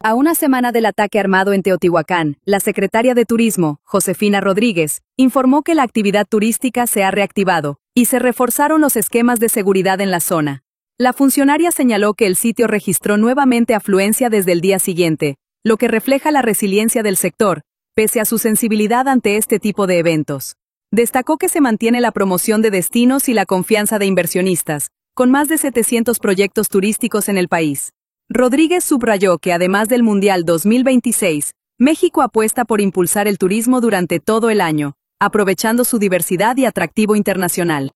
A una semana del ataque armado en Teotihuacán, la secretaria de Turismo, Josefina Rodríguez, informó que la actividad turística se ha reactivado y se reforzaron los esquemas de seguridad en la zona. La funcionaria señaló que el sitio registró nuevamente afluencia desde el día siguiente, lo que refleja la resiliencia del sector, pese a su sensibilidad ante este tipo de eventos. Destacó que se mantiene la promoción de destinos y la confianza de inversionistas, con más de 700 proyectos turísticos en el país. Rodríguez subrayó que además del Mundial 2026, México apuesta por impulsar el turismo durante todo el año, aprovechando su diversidad y atractivo internacional.